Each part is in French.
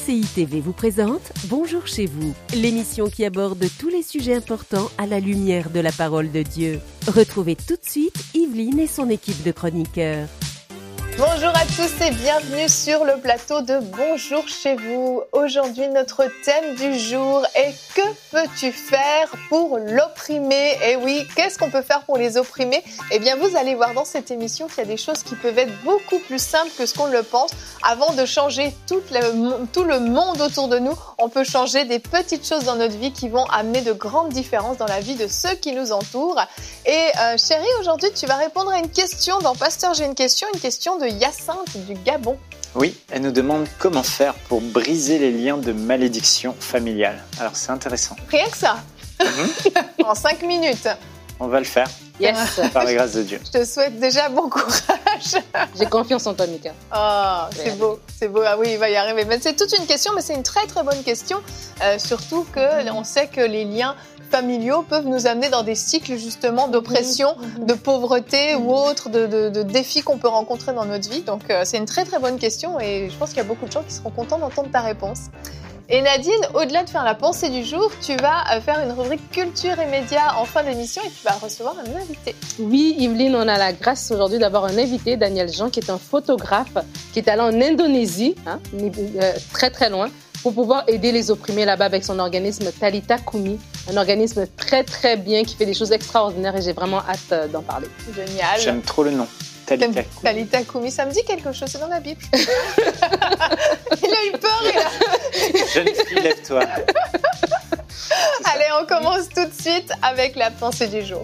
CCI TV vous présente Bonjour chez vous, l'émission qui aborde tous les sujets importants à la lumière de la parole de Dieu. Retrouvez tout de suite Yveline et son équipe de chroniqueurs. Bonjour à tous et bienvenue sur le plateau de Bonjour chez vous. Aujourd'hui, notre thème du jour est « Que peux-tu faire pour l'opprimé ?» Et oui, qu'est-ce qu'on peut faire pour les opprimés ? Eh bien, vous allez voir dans cette émission qu'il y a des choses qui peuvent être beaucoup plus simples que ce qu'on le pense. Avant de changer tout le monde autour de nous, on peut changer des petites choses dans notre vie qui vont amener de grandes différences dans la vie de ceux qui nous entourent. Et chérie, aujourd'hui, tu vas répondre à une question dans Pasteur, j'ai une question de Hyacinthe du Gabon. Oui, elle nous demande comment faire pour briser les liens de malédiction familiale. Alors c'est intéressant. Rien que ça. En 5 minutes. On va le faire. Yes. Par la grâce de Dieu. Je te souhaite déjà bon courage. J'ai confiance en toi, Mika. Oh, c'est beau, c'est beau. Ah oui, il va y arriver. Mais c'est toute une question, mais c'est une très très bonne question. Surtout que on sait que les liens familiaux peuvent nous amener dans des cycles justement d'oppression, de pauvreté ou autres, de défis qu'on peut rencontrer dans notre vie. Donc c'est une très très bonne question et je pense qu'il y a beaucoup de gens qui seront contents d'entendre ta réponse. Et Nadine, au-delà de faire la pensée du jour, tu vas faire une rubrique culture et médias en fin d'émission et tu vas recevoir un invité. Oui, Yveline, on a la grâce aujourd'hui d'avoir un invité, Daniel Jean, qui est un photographe, qui est allé en Indonésie, très très loin, pour pouvoir aider les opprimés là-bas avec son organisme Talitha Kumi, un organisme très très bien qui fait des choses extraordinaires et j'ai vraiment hâte d'en parler. Génial. J'aime trop le nom. Talitha Kumi, ça me dit quelque chose, c'est dans la Bible. Il a eu peur, il a... Jeune fille, lève-toi. Allez, on commence tout de suite avec la pensée du jour.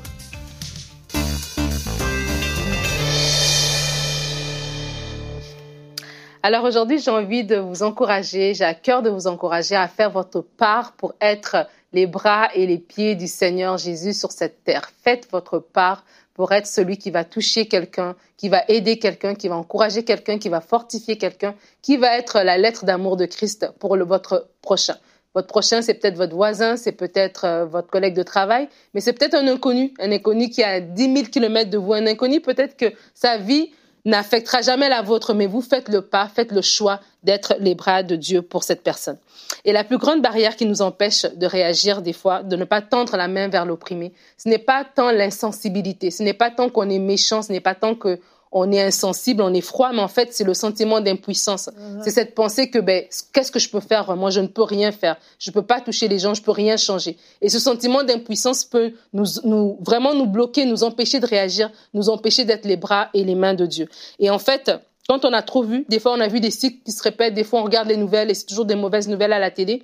Alors aujourd'hui, j'ai envie de vous encourager, j'ai à cœur de vous encourager à faire votre part pour être les bras et les pieds du Seigneur Jésus sur cette terre. Faites votre part pour être celui qui va toucher quelqu'un, qui va aider quelqu'un, qui va encourager quelqu'un, qui va fortifier quelqu'un, qui va être la lettre d'amour de Christ pour votre prochain. Votre prochain, c'est peut-être votre voisin, c'est peut-être votre collègue de travail, mais c'est peut-être un inconnu qui est à 10 000 kilomètres de vous. Un inconnu, peut-être que sa vie n'affectera jamais la vôtre, mais vous faites le pas, faites le choix d'être les bras de Dieu pour cette personne. Et la plus grande barrière qui nous empêche de réagir des fois, de ne pas tendre la main vers l'opprimé, ce n'est pas tant l'insensibilité, ce n'est pas tant qu'on est méchant, ce n'est pas tant qu'on est insensible, on est froid, mais en fait, c'est le sentiment d'impuissance. C'est cette pensée que, qu'est-ce que je peux faire? Moi, je ne peux rien faire. Je ne peux pas toucher les gens, je ne peux rien changer. Et ce sentiment d'impuissance peut vraiment nous bloquer, nous empêcher de réagir, nous empêcher d'être les bras et les mains de Dieu. Et en fait, quand on a trop vu, des fois on a vu des cycles qui se répètent, des fois on regarde les nouvelles et c'est toujours des mauvaises nouvelles à la télé,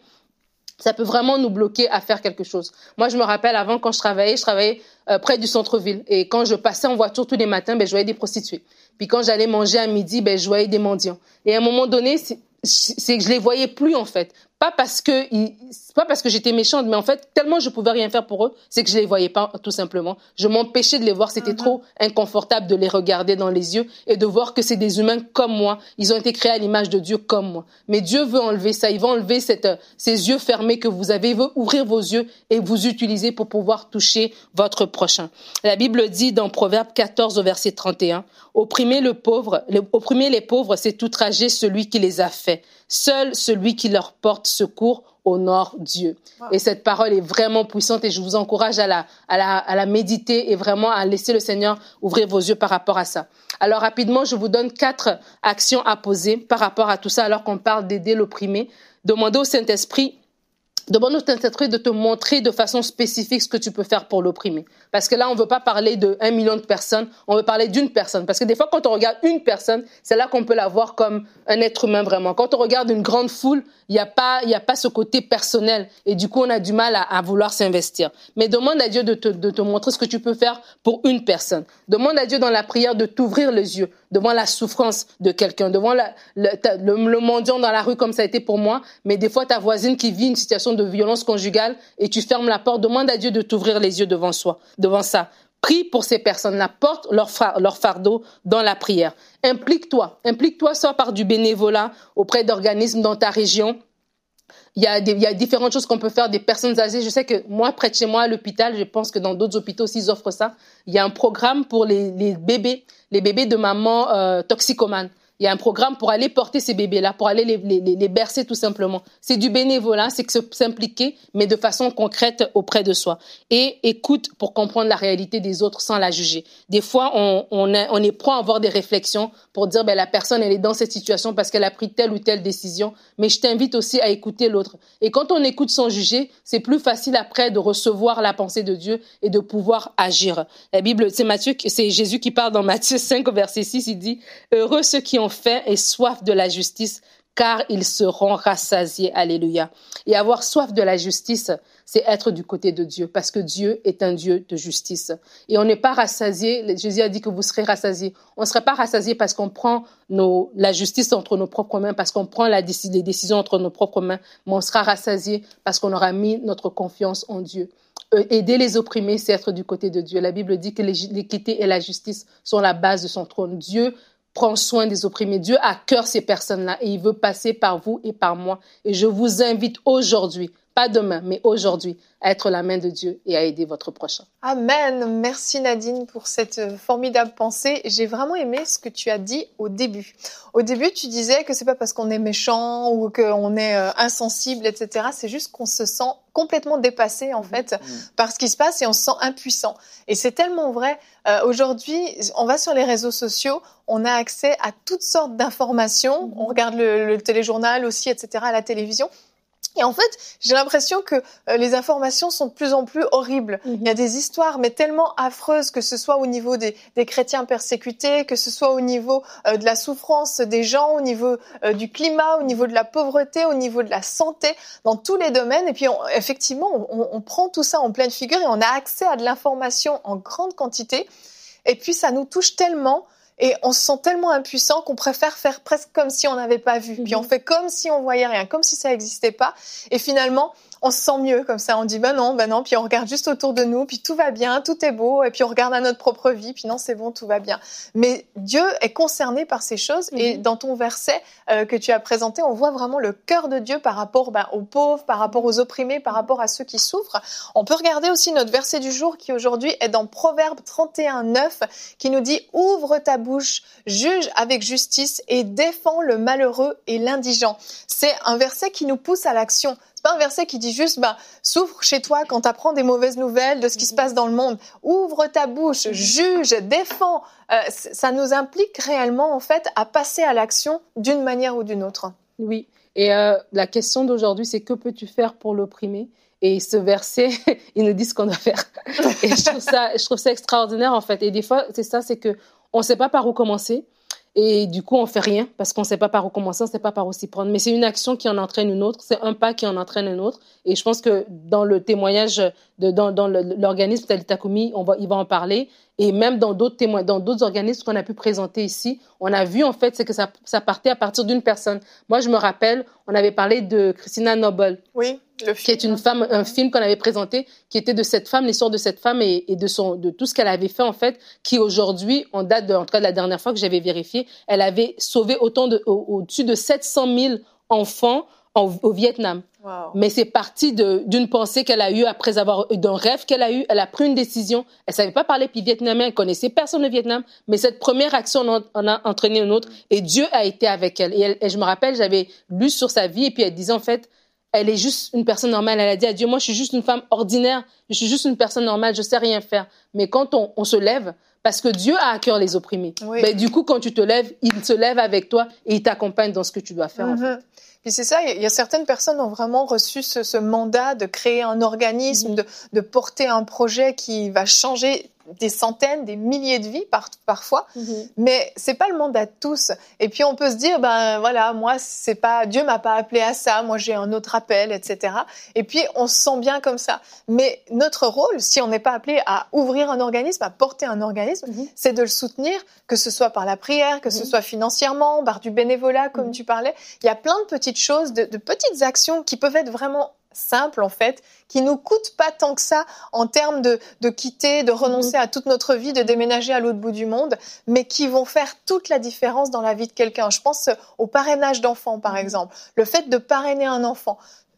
ça peut vraiment nous bloquer à faire quelque chose. Moi, je me rappelle avant quand je travaillais près du centre-ville et quand je passais en voiture tous les matins, je voyais des prostituées. Puis quand j'allais manger à midi, je voyais des mendiants. Et à un moment donné, c'est que je les voyais plus en fait. Pas parce que j'étais méchante, mais en fait, tellement je pouvais rien faire pour eux, c'est que je les voyais pas, tout simplement. Je m'empêchais de les voir. C'était trop inconfortable de les regarder dans les yeux et de voir que c'est des humains comme moi. Ils ont été créés à l'image de Dieu comme moi. Mais Dieu veut enlever ça. Il va enlever ces yeux fermés que vous avez. Il veut ouvrir vos yeux et vous utiliser pour pouvoir toucher votre prochain. La Bible dit dans Proverbe 14 au verset 31, opprimer les pauvres, c'est outrager celui qui les a faits. Seul celui qui leur porte secours honore Dieu. Wow. Et cette parole est vraiment puissante et je vous encourage à la méditer et vraiment à laisser le Seigneur ouvrir vos yeux par rapport à ça. Alors rapidement, je vous donne 4 actions à poser par rapport à tout ça alors qu'on parle d'aider l'opprimé. Demandez au Saint-Esprit de te montrer de façon spécifique ce que tu peux faire pour l'opprimé. Parce que là, on ne veut pas parler de 1 million de personnes, on veut parler d'une personne. Parce que des fois, quand on regarde une personne, c'est là qu'on peut la voir comme un être humain vraiment. Quand on regarde une grande foule, il n'y a pas ce côté personnel. Et du coup, on a du mal à vouloir s'investir. Mais demande à Dieu de te montrer ce que tu peux faire pour une personne. Demande à Dieu dans la prière de t'ouvrir les yeux devant la souffrance de quelqu'un, devant le mendiant dans la rue comme ça a été pour moi. Mais des fois, ta voisine qui vit une situation de violence conjugale et tu fermes la porte, demande à Dieu de t'ouvrir les yeux devant ça. Prie pour ces personnes-là, porte leur fardeau dans la prière. Implique-toi, soit par du bénévolat auprès d'organismes dans ta région. Il y a différentes choses qu'on peut faire, des personnes âgées. Je sais que moi, près de chez moi, à l'hôpital, je pense que dans d'autres hôpitaux aussi, ils offrent ça. Il y a un programme pour les bébés de mamans toxicomanes. Il y a un programme pour aller porter ces bébés-là, pour aller les bercer tout simplement. C'est du bénévolat, c'est que s'impliquer, mais de façon concrète auprès de soi. Et écoute pour comprendre la réalité des autres sans la juger. Des fois, on est prêt à avoir des réflexions pour dire la personne elle est dans cette situation parce qu'elle a pris telle ou telle décision. Mais je t'invite aussi à écouter l'autre. Et quand on écoute sans juger, c'est plus facile après de recevoir la pensée de Dieu et de pouvoir agir. La Bible, c'est Jésus qui parle dans Matthieu 5 verset 6, il dit « Heureux ceux qui ont faim et soif de la justice, car ils seront rassasiés. » Alléluia. Et avoir soif de la justice, c'est être du côté de Dieu, parce que Dieu est un Dieu de justice. Et on n'est pas rassasié. Jésus a dit que vous serez rassasiés. On ne serait pas rassasié parce qu'on prend la justice entre nos propres mains, parce qu'on prend les décisions entre nos propres mains, mais on sera rassasié parce qu'on aura mis notre confiance en Dieu. Aider les opprimés, c'est être du côté de Dieu. La Bible dit que l'équité et la justice sont la base de son trône. Dieu prend soin des opprimés. Dieu a à cœur ces personnes-là et il veut passer par vous et par moi. Et je vous invite aujourd'hui, pas demain, mais aujourd'hui, à être la main de Dieu et à aider votre prochain. Amen. Merci Nadine pour cette formidable pensée. J'ai vraiment aimé ce que tu as dit au début. Au début, tu disais que c'est pas parce qu'on est méchant ou qu'on est insensible, etc. C'est juste qu'on se sent complètement dépassé en fait par ce qui se passe et on se sent impuissant. Et c'est tellement vrai. Aujourd'hui, on va sur les réseaux sociaux, on a accès à toutes sortes d'informations. On regarde le téléjournal aussi, etc. à la télévision. Et en fait, j'ai l'impression que les informations sont de plus en plus horribles. Il y a des histoires, mais tellement affreuses, que ce soit au niveau des chrétiens persécutés, que ce soit au niveau de la souffrance des gens, au niveau du climat, au niveau de la pauvreté, au niveau de la santé, dans tous les domaines. Et puis, effectivement, on prend tout ça en pleine figure et on a accès à de l'information en grande quantité. Et puis, ça nous touche tellement. Et on se sent tellement impuissant qu'on préfère faire presque comme si on n'avait pas vu. Puis on fait comme si on voyait rien, comme si ça n'existait pas. Et finalement, on se sent mieux comme ça. On dit bah non. Puis on regarde juste autour de nous, puis tout va bien, tout est beau. Et puis on regarde à notre propre vie, puis non, c'est bon, tout va bien. Mais Dieu est concerné par ces choses. Et dans ton verset que tu as présenté, on voit vraiment le cœur de Dieu par rapport aux pauvres, par rapport aux opprimés, par rapport à ceux qui souffrent. On peut regarder aussi notre verset du jour qui aujourd'hui est dans Proverbe 31:9 qui nous dit « Ouvre ta bouche, juge avec justice et défends le malheureux et l'indigent. » C'est un verset qui nous pousse à l'action. C'est pas un verset qui dit juste souffre chez toi quand tu apprends des mauvaises nouvelles de ce qui se passe dans le monde. Ouvre ta bouche, juge, défends. Ça nous implique réellement en fait à passer à l'action d'une manière ou d'une autre. Oui. Et la question d'aujourd'hui, c'est que peux-tu faire pour l'opprimer? Et ce verset, il nous dit ce qu'on doit faire. Et je trouve ça extraordinaire en fait. Et des fois, c'est que on sait pas par où commencer. Et du coup, on fait rien parce qu'on sait pas par où commencer, on sait pas par où s'y prendre. Mais c'est une action qui en entraîne une autre, c'est un pas qui en entraîne un autre. Et je pense que dans le témoignage, dans l'organisme Talitha Kumi, il va en parler. Et même dans d'autres organismes qu'on a pu présenter ici, on a vu en fait c'est que ça partait à partir d'une personne. Moi, je me rappelle, on avait parlé de Christina Noble. Oui. Qui est une femme, un film qu'on avait présenté, qui était de cette femme, l'histoire de cette femme et de tout ce qu'elle avait fait en fait, qui aujourd'hui, en date en tout cas de la dernière fois que j'avais vérifié, elle avait sauvé au-dessus de 700 000 enfants au Vietnam. Wow. Mais c'est parti d'une pensée qu'elle a eue après d'un rêve qu'elle a eu. Elle a pris une décision. Elle savait pas parler puis vietnamien, elle connaissait personne au Vietnam, mais cette première action en a entraîné une autre et Dieu a été avec elle. Et je me rappelle, j'avais lu sur sa vie et puis elle disait en fait, elle est juste une personne normale. Elle a dit à Dieu, moi, je suis juste une femme ordinaire. Je suis juste une personne normale. Je sais rien faire. Mais quand on se lève, parce que Dieu a à cœur les opprimés. Oui. Ben, du coup, quand tu te lèves, il se lève avec toi et il t'accompagne dans ce que tu dois faire. En fait. Puis c'est ça, il y a certaines personnes qui ont vraiment reçu ce mandat de créer un organisme, de porter un projet qui va changer des centaines, des milliers de vies parfois, mais c'est pas le mandat de tous. Et puis on peut se dire, voilà, moi c'est pas, Dieu m'a pas appelé à ça, moi j'ai un autre appel, etc. Et puis on se sent bien comme ça. Mais notre rôle, si on n'est pas appelé à ouvrir un organisme, à porter un organisme, c'est de le soutenir, que ce soit par la prière, que ce soit financièrement, par du bénévolat, comme tu parlais. Il y a plein de petites choses, de petites actions qui peuvent être vraiment simple en fait, qui nous coûte pas tant que ça en termes de quitter, de renoncer à toute notre vie, de déménager à l'autre bout du monde, mais qui vont faire toute la différence dans la vie de quelqu'un. Je pense au parrainage d'enfants par exemple, le fait de parrainer un enfant.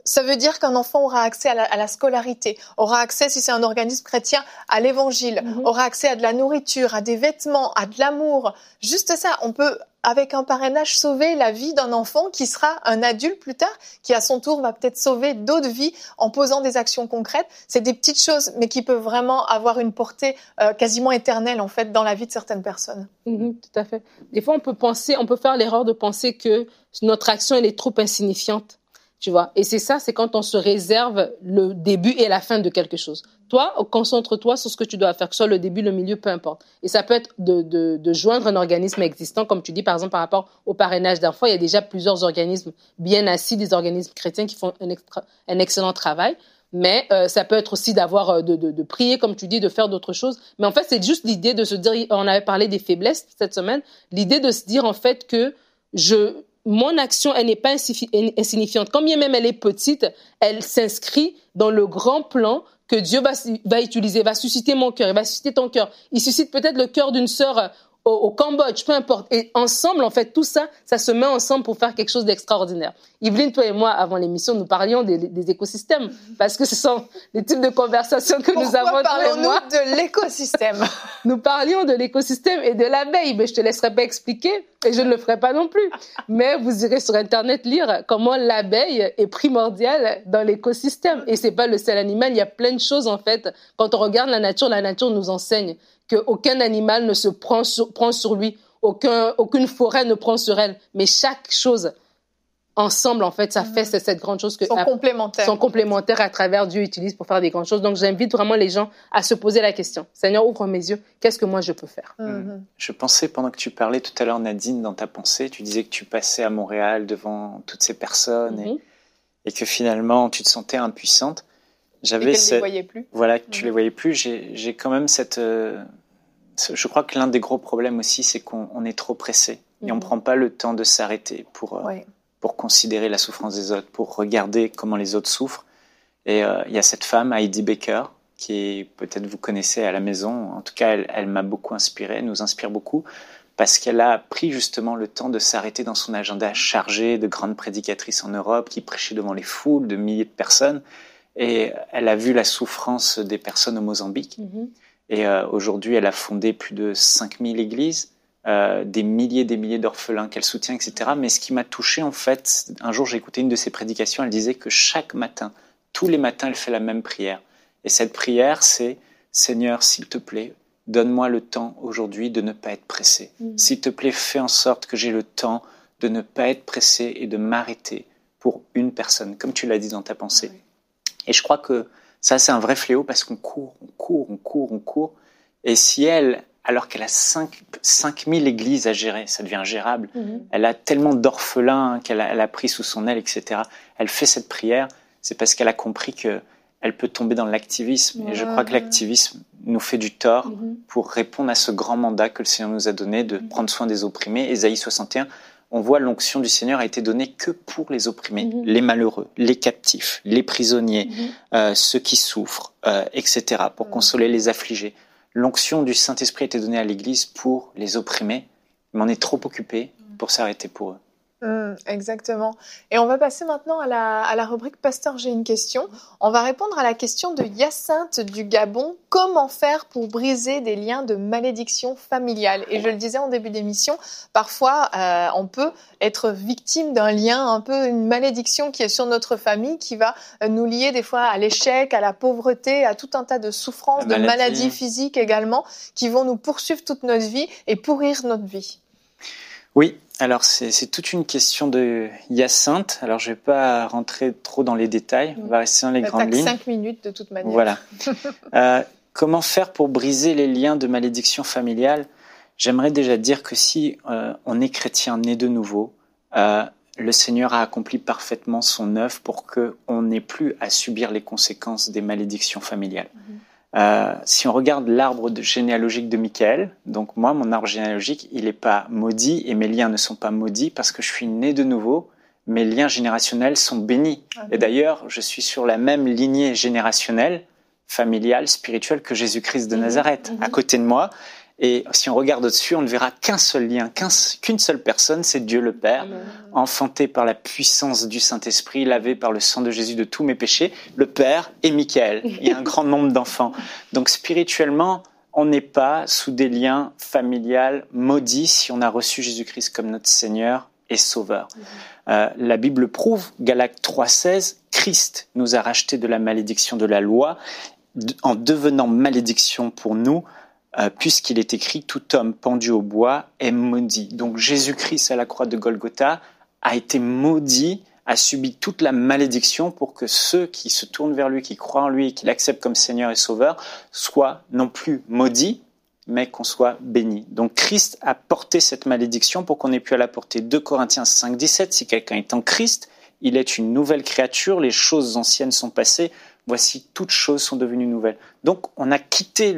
Ça veut dire qu'un enfant aura accès à la scolarité, aura accès, si c'est un organisme chrétien, à l'évangile, aura accès à de la nourriture, à des vêtements, à de l'amour. Juste ça, on peut, avec un parrainage, sauver la vie d'un enfant qui sera un adulte plus tard, qui à son tour va peut-être sauver d'autres vies en posant des actions concrètes. C'est des petites choses, mais qui peuvent vraiment avoir une portée quasiment éternelle, en fait, dans la vie de certaines personnes. Tout à fait. Des fois, on peut faire l'erreur de penser que notre action, elle est trop insignifiante. Tu vois, et c'est quand on se réserve le début et la fin de quelque chose. Toi, concentre-toi sur ce que tu dois faire, que ce soit le début, le milieu, peu importe. Et ça peut être de joindre un organisme existant, comme tu dis, par exemple, par rapport au parrainage d'enfants. Il y a déjà plusieurs organismes bien assis, des organismes chrétiens qui font un excellent travail. Mais ça peut être aussi de prier, comme tu dis, de faire d'autres choses. Mais en fait, c'est juste l'idée de se dire, on avait parlé des faiblesses cette semaine, l'idée de se dire en fait que mon action, elle n'est pas insignifiante. Quand bien même elle est petite, elle s'inscrit dans le grand plan que Dieu va utiliser, va susciter mon cœur, il va susciter ton cœur. Il suscite peut-être le cœur d'une sœur au Cambodge, peu importe. Et ensemble, en fait, tout ça, ça se met ensemble pour faire quelque chose d'extraordinaire. Yveline, toi et moi, avant l'émission, nous parlions des écosystèmes, parce que ce sont les types de conversations que nous avons. Pourquoi parlons-nous de l'écosystème? Nous parlions de l'écosystème et de l'abeille, mais je te laisserai pas expliquer, et je ne le ferai pas non plus. Mais vous irez sur Internet lire comment l'abeille est primordiale dans l'écosystème. Et c'est pas le seul animal, il y a plein de choses, en fait. Quand on regarde la nature nous enseigne qu'aucun animal ne se prend sur lui, aucune forêt ne prend sur elle, mais chaque chose ensemble, en fait, ça fait cette grande chose que sont complémentaires à travers Dieu utilise pour faire des grandes choses. Donc, j'invite vraiment les gens à se poser la question. Seigneur, ouvre mes yeux. Qu'est-ce que moi je peux faire? Je pensais, pendant que tu parlais tout à l'heure, Nadine, dans ta pensée, tu disais que tu passais à Montréal devant toutes ces personnes et que finalement, tu te sentais impuissante. Et qu'elle ne les voyait plus. Voilà, que tu les voyais plus. J'ai quand même je crois que l'un des gros problèmes aussi, c'est qu'on est trop pressé. Et on ne prend pas le temps de s'arrêter pour considérer la souffrance des autres, pour regarder comment les autres souffrent. Et il y a cette femme, Heidi Baker, qui peut-être vous connaissez à la maison. En tout cas, elle m'a beaucoup inspiré, elle nous inspire beaucoup, parce qu'elle a pris justement le temps de s'arrêter dans son agenda chargé de grandes prédicatrices en Europe, qui prêchaient devant les foules de milliers de personnes. Et elle a vu la souffrance des personnes au Mozambique. Et aujourd'hui, elle a fondé plus de 5000 églises, des milliers d'orphelins qu'elle soutient, etc. Mais ce qui m'a touché, en fait, un jour, j'ai écouté une de ses prédications, elle disait que chaque matin, tous les matins, elle fait la même prière. Et cette prière, c'est « Seigneur, s'il te plaît, donne-moi le temps aujourd'hui de ne pas être pressé. S'il te plaît, fais en sorte que j'ai le temps de ne pas être pressé et de m'arrêter pour une personne, comme tu l'as dit dans ta pensée. » Et je crois que ça, c'est un vrai fléau parce qu'on court. Et si elle, alors qu'elle a 5000 églises à gérer, ça devient ingérable, elle a tellement d'orphelins qu'elle a pris sous son aile, etc. Elle fait cette prière, c'est parce qu'elle a compris qu'elle peut tomber dans l'activisme. Et je crois que l'activisme nous fait du tort pour répondre à ce grand mandat que le Seigneur nous a donné de prendre soin des opprimés. Ésaïe 61, on voit l'onction du Seigneur a été donnée que pour les opprimés, les malheureux, les captifs, les prisonniers, ceux qui souffrent, etc., pour consoler les affligés. L'onction du Saint-Esprit a été donnée à l'Église pour les opprimés, mais on est trop occupé pour s'arrêter pour eux. Exactement. Et on va passer maintenant à la rubrique « Pasteur, j'ai une question ». On va répondre à la question de Hyacinthe du Gabon. Comment faire pour briser des liens de malédiction familiale? Et je le disais en début d'émission, parfois on peut être victime d'un lien, un peu une malédiction qui est sur notre famille, qui va nous lier des fois à l'échec, à la pauvreté, à tout un tas de souffrances, de maladies physiques également, qui vont nous poursuivre toute notre vie et pourrir notre vie. Oui, alors c'est toute une question de Hyacinthe. Alors je ne vais pas rentrer trop dans les détails, on va rester dans les grandes lignes. 5 minutes de toute manière. Voilà. Comment faire pour briser les liens de malédiction familiale? J'aimerais déjà dire que si on est chrétien né de nouveau, le Seigneur a accompli parfaitement son œuvre pour qu'on n'ait plus à subir les conséquences des malédictions familiales. Si on regarde l'arbre généalogique de Michaël, donc moi, mon arbre généalogique, il n'est pas maudit et mes liens ne sont pas maudits parce que je suis né de nouveau. Mes liens générationnels sont bénis. Et d'ailleurs, je suis sur la même lignée générationnelle, familiale, spirituelle que Jésus-Christ de Nazareth, à côté de moi. Et si on regarde au-dessus, on ne verra qu'un seul lien, qu'une seule personne, c'est Dieu le Père, enfanté par la puissance du Saint-Esprit, lavé par le sang de Jésus de tous mes péchés, le Père et Michael. Il y a un grand nombre d'enfants. Donc spirituellement, on n'est pas sous des liens familiales maudits si on a reçu Jésus-Christ comme notre Seigneur et Sauveur. La Bible prouve, Galates 3,16, Christ nous a rachetés de la malédiction de la loi en devenant malédiction pour nous, puisqu'il est écrit « Tout homme pendu au bois est maudit ». Donc Jésus-Christ à la croix de Golgotha a été maudit, a subi toute la malédiction pour que ceux qui se tournent vers lui, qui croient en lui, qui l'acceptent comme Seigneur et Sauveur, soient non plus maudits, mais qu'on soit bénis. Donc Christ a porté cette malédiction pour qu'on ait pu la porter. 2 Corinthiens 5,17, si quelqu'un est en Christ, il est une nouvelle créature, les choses anciennes sont passées, voici toutes choses sont devenues nouvelles. Donc on a quitté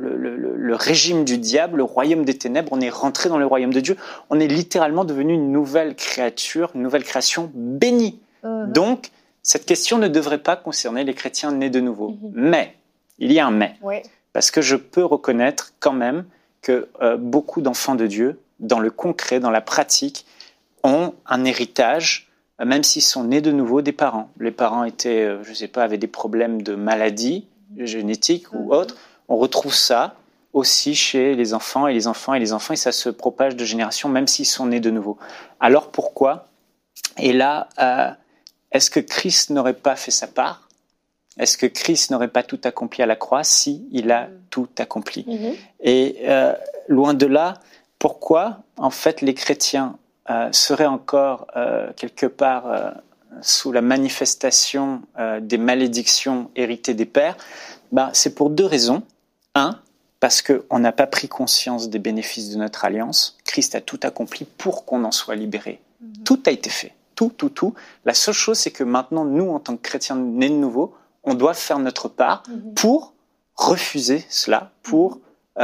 le régime du diable, le royaume des ténèbres, on est rentré dans le royaume de Dieu, on est littéralement devenu une nouvelle créature, une nouvelle création bénie. Donc cette question ne devrait pas concerner les chrétiens nés de nouveau. Mais, il y a un mais, parce que je peux reconnaître quand même que beaucoup d'enfants de Dieu, dans le concret, dans la pratique, ont un héritage, même s'ils sont nés de nouveau des parents. Les parents étaient, avaient des problèmes de maladie génétique ou autre. On retrouve ça aussi chez les enfants et les enfants et les enfants, et ça se propage de génération, même s'ils sont nés de nouveau. Alors pourquoi ? Et là, est-ce que Christ n'aurait pas fait sa part ? Est-ce que Christ n'aurait pas tout accompli à la croix si il a tout accompli ? Et loin de là, pourquoi, en fait, les chrétiens seraient encore quelque part sous la manifestation des malédictions héritées des pères ? C'est pour deux raisons. Un, parce qu'on n'a pas pris conscience des bénéfices de notre alliance. Christ a tout accompli pour qu'on en soit libéré. Tout a été fait. Tout. La seule chose, c'est que maintenant, nous, en tant que chrétiens nés de nouveau, on doit faire notre part pour refuser cela, pour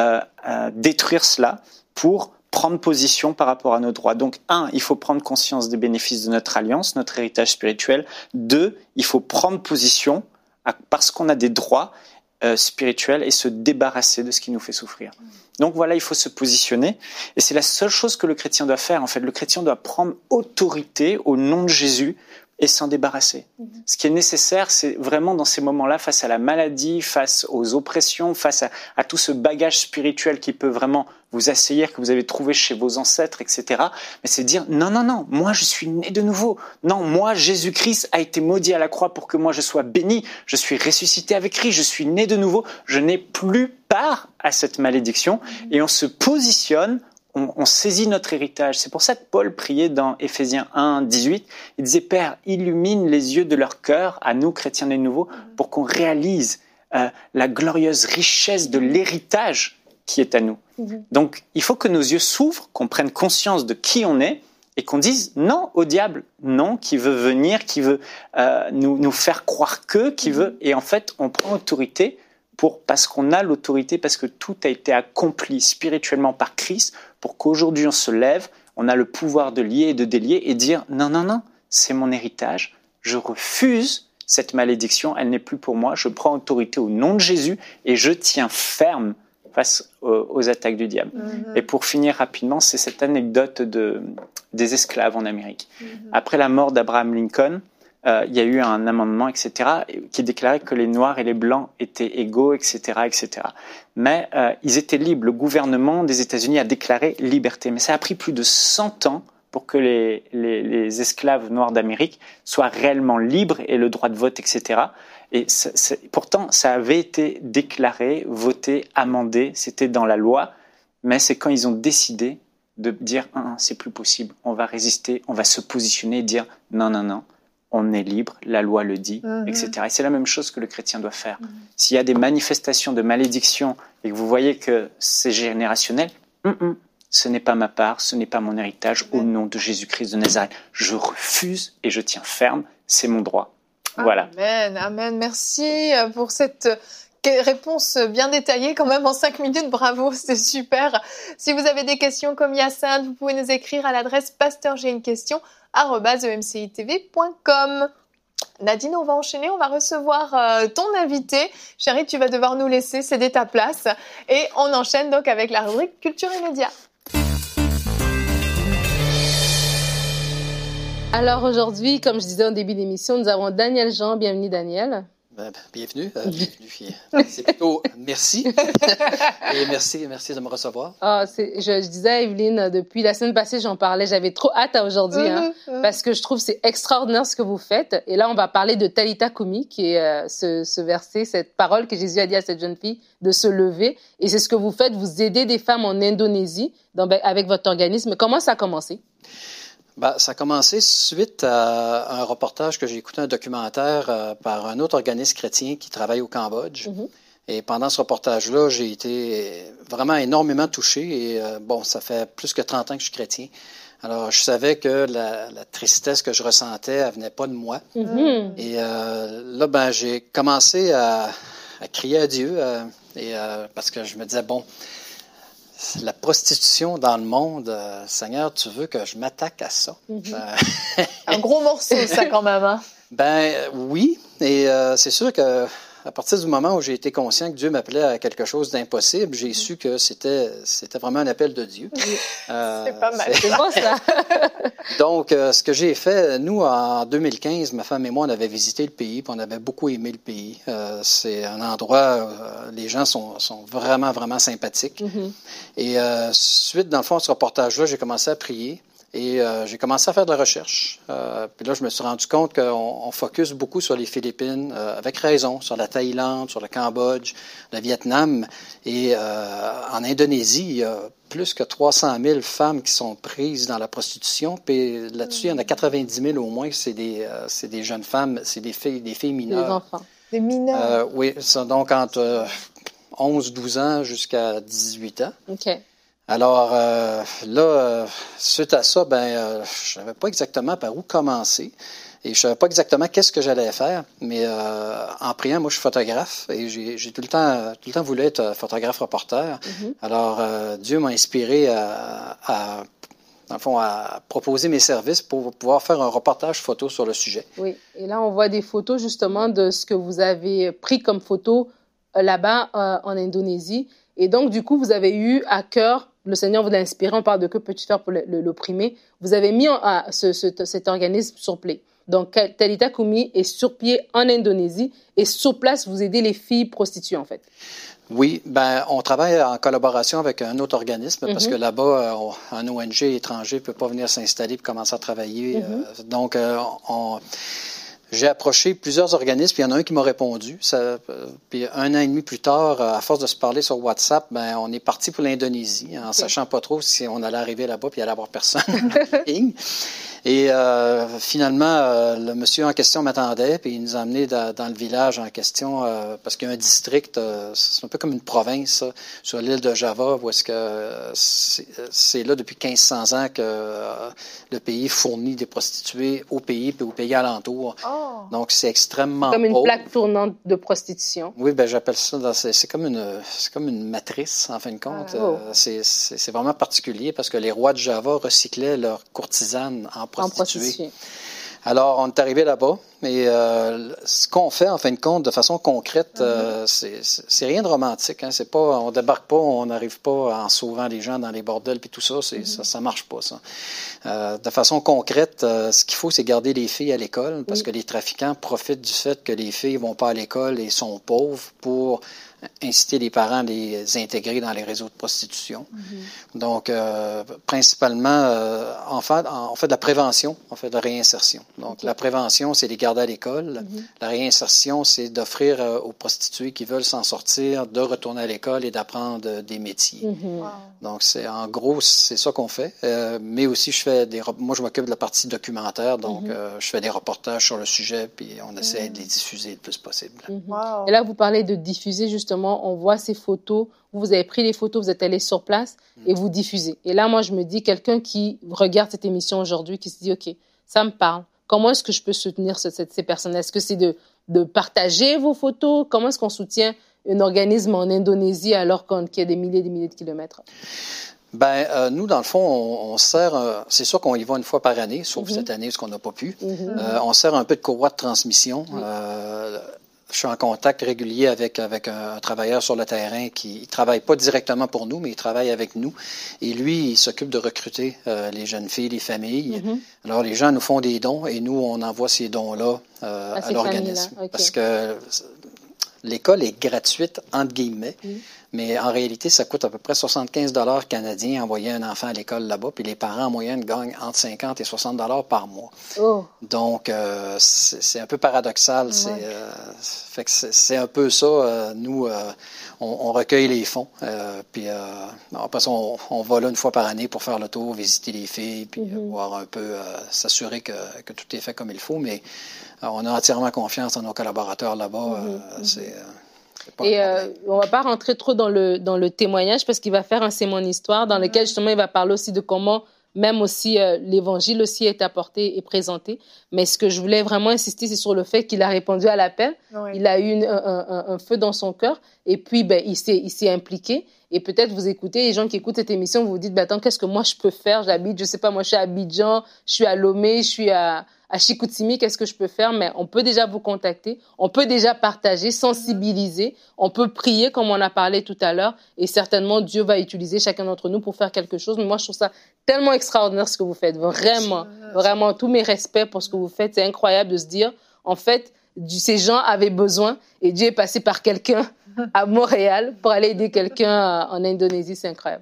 détruire cela, pour prendre position par rapport à nos droits. Donc, 1, il faut prendre conscience des bénéfices de notre alliance, notre héritage spirituel. 2, il faut prendre position parce qu'on a des droits spirituels et se débarrasser de ce qui nous fait souffrir. Donc voilà, il faut se positionner. Et c'est la seule chose que le chrétien doit faire. En fait, le chrétien doit prendre autorité au nom de Jésus et s'en débarrasser. Ce qui est nécessaire, c'est vraiment dans ces moments-là, face à la maladie, face aux oppressions, face à tout ce bagage spirituel qui peut vraiment vous assaillir, que vous avez trouvé chez vos ancêtres, etc. Mais c'est dire, non, moi je suis né de nouveau. Non, moi, Jésus-Christ a été maudit à la croix pour que moi je sois béni. Je suis ressuscité avec Christ, je suis né de nouveau. Je n'ai plus part à cette malédiction. Et on se positionne, on saisit notre héritage. C'est pour ça que Paul priait dans Éphésiens 1, 18. Il disait, Père, illumine les yeux de leur cœur, à nous, chrétiens nés de nouveau, pour qu'on réalise la glorieuse richesse de l'héritage qui est à nous. Donc, il faut que nos yeux s'ouvrent, qu'on prenne conscience de qui on est et qu'on dise non au diable, non, qui veut venir, qui veut nous faire croire qui veut. Et en fait, on prend autorité parce qu'on a l'autorité, parce que tout a été accompli spirituellement par Christ, pour qu'aujourd'hui on se lève, on a le pouvoir de lier et de délier et dire non, c'est mon héritage, je refuse cette malédiction, elle n'est plus pour moi, je prends autorité au nom de Jésus et je tiens ferme face aux attaques du diable. Et pour finir rapidement, c'est cette anecdote des esclaves en Amérique. Après la mort d'Abraham Lincoln, il y a eu un amendement, etc., qui déclarait que les Noirs et les Blancs étaient égaux, etc., etc. Mais ils étaient libres. Le gouvernement des États-Unis a déclaré liberté. Mais ça a pris plus de 100 ans pour que les esclaves noirs d'Amérique soient réellement libres et le droit de vote, etc. Et pourtant, ça avait été déclaré, voté, amendé, c'était dans la loi, mais c'est quand ils ont décidé de dire « c'est plus possible, on va résister, on va se positionner et dire « non, on est libre, la loi le dit, etc. » Et c'est la même chose que le chrétien doit faire. S'il y a des manifestations de malédiction et que vous voyez que c'est générationnel, ce n'est pas ma part, ce n'est pas mon héritage, au nom de Jésus-Christ de Nazareth. Je refuse et je tiens ferme, c'est mon droit. Voilà. Amen. Merci pour cette réponse bien détaillée quand même en 5 minutes. Bravo, c'était super. Si vous avez des questions comme Yassine, vous pouvez nous écrire à l'adresse pasteurj'ainequestion@emcitv.com. Nadine, on va enchaîner, on va recevoir ton invité. Chérie, tu vas devoir nous laisser céder ta place. Et on enchaîne donc avec la rubrique Culture et Médias. Alors aujourd'hui, comme je disais au début d'émission, nous avons Daniel Jean. Bienvenue Daniel. Bienvenue. C'est plutôt merci. Et merci de me recevoir. Je disais à Evelyne, depuis la semaine passée, j'en parlais, j'avais trop hâte à aujourd'hui, parce que je trouve que c'est extraordinaire ce que vous faites. Et là, on va parler de Talitha Kumi, qui est ce verset, cette parole que Jésus a dit à cette jeune fille de se lever. Et c'est ce que vous faites, vous aidez des femmes en Indonésie avec votre organisme. Comment ça a commencé? Ça a commencé suite à un reportage que j'ai écouté, un documentaire par un autre organisme chrétien qui travaille au Cambodge. Et pendant ce reportage-là, j'ai été vraiment énormément touché. Et ça fait plus que 30 ans que je suis chrétien. Alors, je savais que la tristesse que je ressentais, elle venait pas de moi. Et là, j'ai commencé à crier à Dieu parce que je me disais, la prostitution dans le monde, Seigneur, tu veux que je m'attaque à ça? Un gros morceau, ça, quand même. Hein? Oui. Et c'est sûr que à partir du moment où j'ai été conscient que Dieu m'appelait à quelque chose d'impossible, j'ai su que c'était vraiment un appel de Dieu. C'est pas mal. C'est bon, ça. Donc, ce que j'ai fait, nous, en 2015, ma femme et moi, on avait visité le pays, puis on avait beaucoup aimé le pays. C'est un endroit où les gens sont vraiment, vraiment sympathiques. Et suite, dans le fond, à ce reportage-là, j'ai commencé à prier. Et j'ai commencé à faire de la recherche. Puis là, je me suis rendu compte qu'on focus beaucoup sur les Philippines, avec raison, sur la Thaïlande, sur le Cambodge, le Vietnam. Et en Indonésie, il y a plus que 300 000 femmes qui sont prises dans la prostitution. Puis là-dessus, il y en a 90 000 au moins. C'est des jeunes femmes, c'est des filles mineures. Des enfants. Des mineurs. Oui, donc entre 11-12 ans jusqu'à 18 ans. OK. Alors là, suite à ça, je savais pas exactement par où commencer et je savais pas exactement qu'est-ce que j'allais faire. Mais en priant, moi, je suis photographe et j'ai tout le temps voulu être photographe reporter. Alors Dieu m'a inspiré dans le fond, à proposer mes services pour pouvoir faire un reportage photo sur le sujet. Oui, et là, on voit des photos justement de ce que vous avez pris comme photo là-bas en Indonésie. Et donc, du coup, vous avez eu à cœur, le Seigneur vous a inspiré, on parle de que peux-tu faire pour l'opprimer. Vous avez mis cet organisme sur pied. Donc, Talitha Kumi est sur pied en Indonésie et sur place, vous aidez les filles prostituées, en fait. Oui, on travaille en collaboration avec un autre organisme parce que là-bas, un ONG étranger ne peut pas venir s'installer et commencer à travailler. Donc, j'ai approché plusieurs organismes, puis il y en a un qui m'a répondu. Puis 1 an et demi plus tard, à force de se parler sur WhatsApp, on est parti pour l'Indonésie, en sachant pas trop si on allait arriver là-bas puis il allait avoir personne. Et finalement, le monsieur en question m'attendait, puis il nous a amenés dans le village en question, parce qu'il y a un district, c'est un peu comme une province, sur l'île de Java, où est-ce que c'est là depuis 1500 ans que le pays fournit des prostituées au pays puis aux pays alentours. Donc, c'est extrêmement comme une pauvre. plaque tournante de prostitution. Oui, j'appelle ça, c'est comme une matrice, en fin de compte. C'est vraiment particulier parce que les rois de Java recyclaient leurs courtisanes en prostituées. Alors, on est arrivé là-bas et ce qu'on fait, en fin de compte, de façon concrète, c'est rien de romantique. Hein. C'est pas, on débarque pas, on n'arrive pas en sauvant les gens dans les bordels puis tout ça. Ça marche pas, ça. De façon concrète, ce qu'il faut, c'est garder les filles à l'école parce que les trafiquants profitent du fait que les filles vont pas à l'école et sont pauvres pour inciter les parents à les intégrer dans les réseaux de prostitution. Donc, principalement, on fait de la prévention, on fait de la réinsertion. Donc, la prévention, c'est les garder à l'école. La réinsertion, c'est d'offrir aux prostituées qui veulent s'en sortir de retourner à l'école et d'apprendre des métiers. Donc, en gros, c'est ça qu'on fait. Mais aussi, moi, je m'occupe de la partie documentaire, donc je fais des reportages sur le sujet, puis on essaie de les diffuser le plus possible. Et là, vous parlez de diffuser, justement, on voit ces photos, vous avez pris les photos, vous êtes allé sur place et vous diffusez. Et là, moi, je me dis, quelqu'un qui regarde cette émission aujourd'hui, qui se dit, OK, ça me parle. Comment est-ce que je peux soutenir ces personnes? Est-ce que c'est de partager vos photos? Comment est-ce qu'on soutient un organisme en Indonésie alors qu'il y a des milliers de kilomètres? Nous, dans le fond, on sert, c'est sûr qu'on y va une fois par année, sauf cette année, parce qu'on n'a pas pu. On sert un peu de courroie de transmission. Je suis en contact régulier avec un travailleur sur le terrain qui ne travaille pas directement pour nous, mais il travaille avec nous. Et lui, il s'occupe de recruter les jeunes filles, les familles. Alors, les gens nous font des dons et nous, on envoie ces dons-là à l'organisme. Okay. Parce que l'école est gratuite, entre guillemets, mais en réalité, ça coûte à peu près 75 $ canadiens envoyer un enfant à l'école là-bas, puis les parents, en moyenne, gagnent entre 50 et 60 $ par mois. Donc, c'est un peu paradoxal. Fait que c'est un peu ça. Nous, on recueille les fonds, puis après ça, on va là une fois par année pour faire le tour, visiter les filles, puis voir un peu, s'assurer que tout est fait comme il faut, mais on a entièrement confiance en nos collaborateurs là-bas. Et on ne va pas rentrer trop dans le témoignage parce qu'il va faire C'est mon histoire dans lequel justement il va parler aussi de comment même aussi l'évangile aussi est apporté et présenté. Mais ce que je voulais vraiment insister, c'est sur le fait qu'il a répondu à l'appel. Il a eu un feu dans son cœur et puis il s'est impliqué. Et peut-être vous écoutez, les gens qui écoutent cette émission, vous vous dites, attends, qu'est-ce que moi je peux faire? Je sais pas, moi je suis à Abidjan, je suis à Lomé, je suis à Chicoutimi, qu'est-ce que je peux faire? Mais on peut déjà vous contacter, on peut déjà partager, sensibiliser, on peut prier comme on a parlé tout à l'heure et certainement Dieu va utiliser chacun d'entre nous pour faire quelque chose. Mais moi, je trouve ça tellement extraordinaire ce que vous faites. Vraiment, vraiment, tous mes respects pour ce que vous faites. C'est incroyable de se dire, en fait, ces gens avaient besoin et Dieu est passé par quelqu'un à Montréal pour aller aider quelqu'un en Indonésie. C'est incroyable.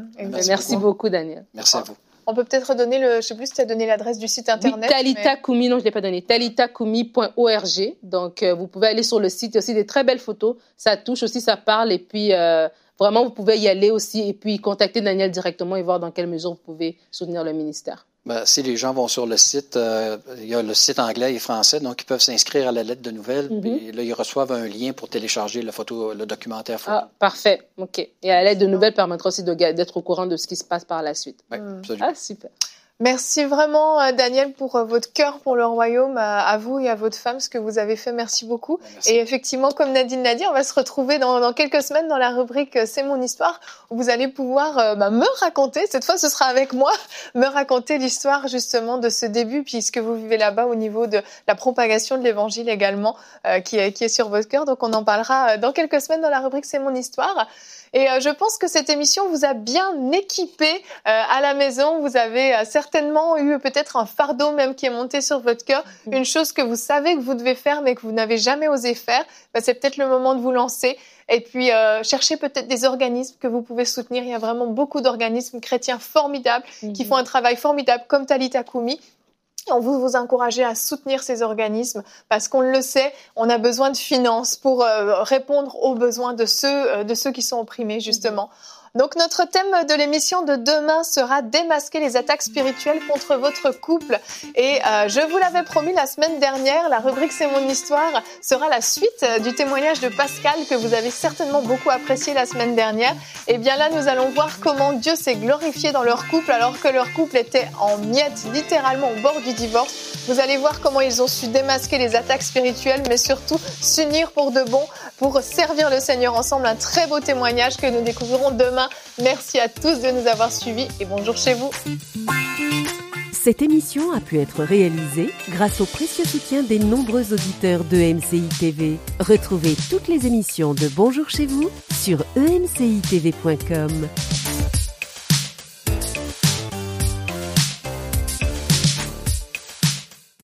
Merci beaucoup, Daniel. Merci à vous. On peut peut-être redonner je ne sais plus si tu as donné l'adresse du site internet. Talita Kumi, non, je ne l'ai pas donné. talitakumi.org. Donc, vous pouvez aller sur le site. Il y a aussi des très belles photos. Ça touche aussi, ça parle. Et puis, vraiment, vous pouvez y aller aussi et puis contacter Daniel directement et voir dans quelle mesure vous pouvez soutenir le ministère. Si les gens vont sur le site, il y a le site anglais et français, donc ils peuvent s'inscrire à la lettre de nouvelles. Puis là, ils reçoivent un lien pour télécharger le documentaire photo. Ah, parfait. OK. Et la lettre de nouvelles permettra aussi d'être au courant de ce qui se passe par la suite. Oui, absolument. Ah, super. Merci vraiment, Daniel, pour votre cœur pour le royaume, à vous et à votre femme, ce que vous avez fait. Merci beaucoup. Merci. Et effectivement, comme Nadine l'a dit, on va se retrouver dans quelques semaines dans la rubrique « C'est mon histoire » où vous allez pouvoir me raconter, cette fois ce sera avec moi, me raconter l'histoire justement de ce début, puis ce que vous vivez là-bas au niveau de la propagation de l'évangile également, qui est sur votre cœur. Donc on en parlera dans quelques semaines dans la rubrique « C'est mon histoire ». Et je pense que cette émission vous a bien équipé à la maison. Vous avez certainement eu peut-être un fardeau même qui est monté sur votre cœur. Une chose que vous savez que vous devez faire mais que vous n'avez jamais osé faire, c'est peut-être le moment de vous lancer. Et puis, cherchez peut-être des organismes que vous pouvez soutenir. Il y a vraiment beaucoup d'organismes chrétiens formidables qui font un travail formidable comme Talita Kumi. On veut vous encourager à soutenir ces organismes parce qu'on le sait, on a besoin de finances pour répondre aux besoins de ceux qui sont opprimés, justement. Donc, notre thème de l'émission de demain sera démasquer les attaques spirituelles contre votre couple. Et je vous l'avais promis la semaine dernière, la rubrique C'est mon histoire sera la suite du témoignage de Pascal que vous avez certainement beaucoup apprécié la semaine dernière. Et bien là, nous allons voir comment Dieu s'est glorifié dans leur couple alors que leur couple était en miettes, littéralement au bord du divorce. Vous allez voir comment ils ont su démasquer les attaques spirituelles, mais surtout s'unir pour de bon, pour servir le Seigneur ensemble. Un très beau témoignage que nous découvrirons demain. Merci à tous de nous avoir suivis et bonjour chez vous. Cette émission a pu être réalisée grâce au précieux soutien des nombreux auditeurs de MCI TV. Retrouvez toutes les émissions de Bonjour chez vous sur emcitv.com.